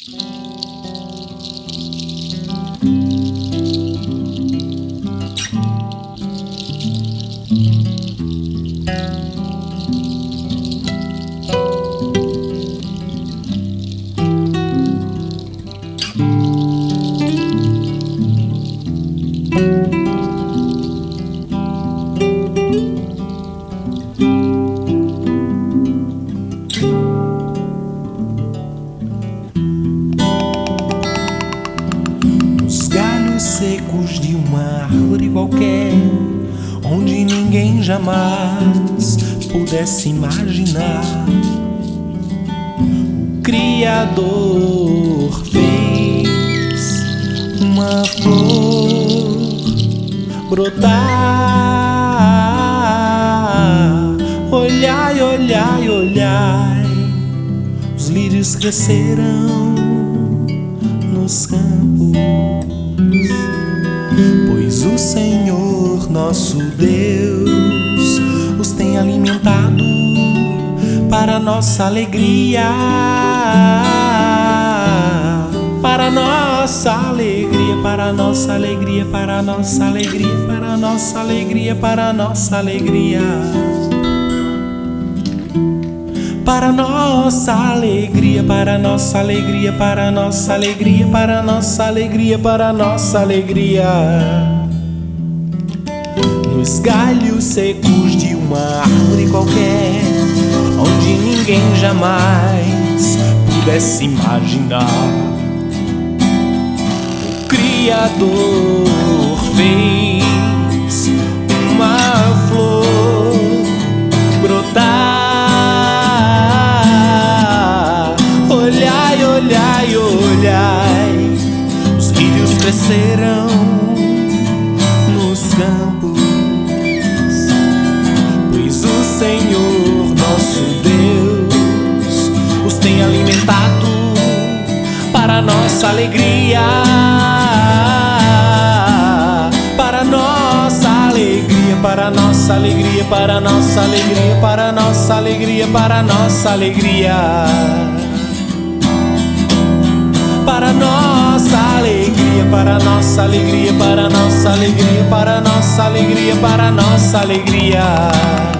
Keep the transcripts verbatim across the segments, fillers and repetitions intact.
Secos de uma árvore qualquer, onde ninguém jamais pudesse imaginar, o Criador fez uma flor brotar. Olhai, olhai, olhai, os lírios crescerão nos campos, pois o Senhor nosso Deus os tem alimentado para nossa alegria, para nossa alegria, para nossa alegria, para nossa alegria, para nossa alegria, para nossa alegria, para nossa alegria, para nossa alegria, para nossa alegria, para nossa alegria, para nossa alegria. Nos galhos secos de uma árvore qualquer, onde ninguém jamais pudesse imaginar, o Criador fez uma flor brotar. Olhai, olhai, olhai, os lírios crescerão nos campos, pois o Senhor nosso Deus os tem alimentado para nossa alegria, para nossa alegria, para nossa alegria, para nossa alegria, para nossa alegria, para nossa alegria, para nossa alegria, para nossa alegria, para nossa alegria, para nossa alegria, para nossa alegria.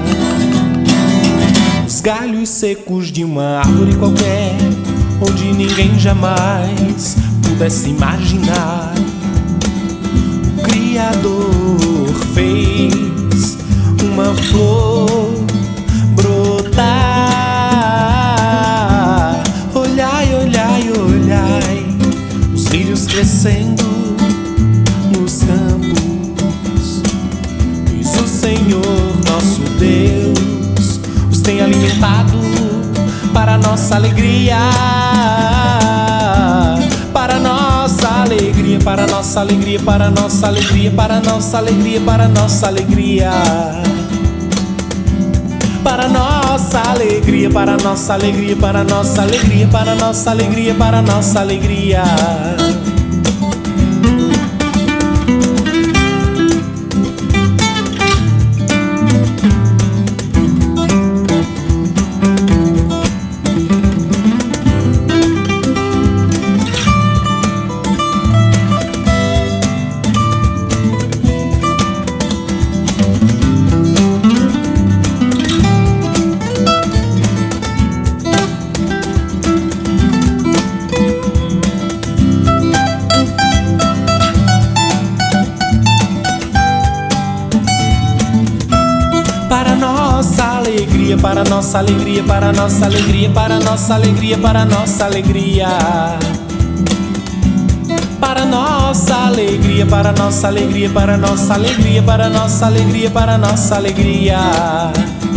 Os galhos secos de uma árvore qualquer, onde ninguém jamais pudesse imaginar, o Criador fez uma flor brotar. Olhai, olhai, olhai, os lírios crescendo nos campos, pois o Senhor nosso Deus os tem alimentado para nossa alegria, para nossa alegria, para nossa alegria, para nossa alegria, para nossa alegria, para nossa alegria, para nossa alegria, para nossa alegria, para nossa alegria, para nossa alegria, para nossa alegria. Para nossa alegria, para nossa alegria, para nossa alegria, para nossa alegria, para nossa alegria, para nossa alegria, para nossa alegria, para nossa alegria, para nossa alegria, para nossa alegria.